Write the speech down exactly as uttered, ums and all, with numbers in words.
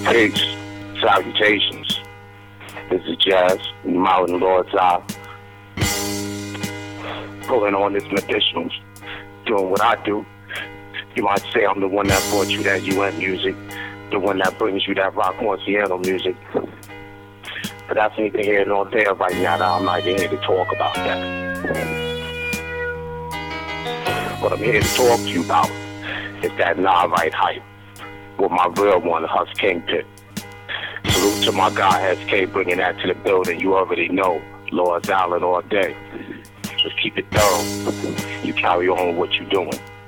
Peace. Salutations. This is Jazz, Mountain Lord's Eye. Pulling on this medicinals, doing what I do. You might say I'm the one that brought you that U N music, the one that brings you that rock marciano music. But that's neither here nor there right now. I'm not here to talk about that. What I'm here to talk to you about is that non-right hype with my real one, Hus Kingpin. Salute to my guy S K bringing that to the building. You already know, Lord's Island all day. Just keep it thorough. You carry on with what you're doing.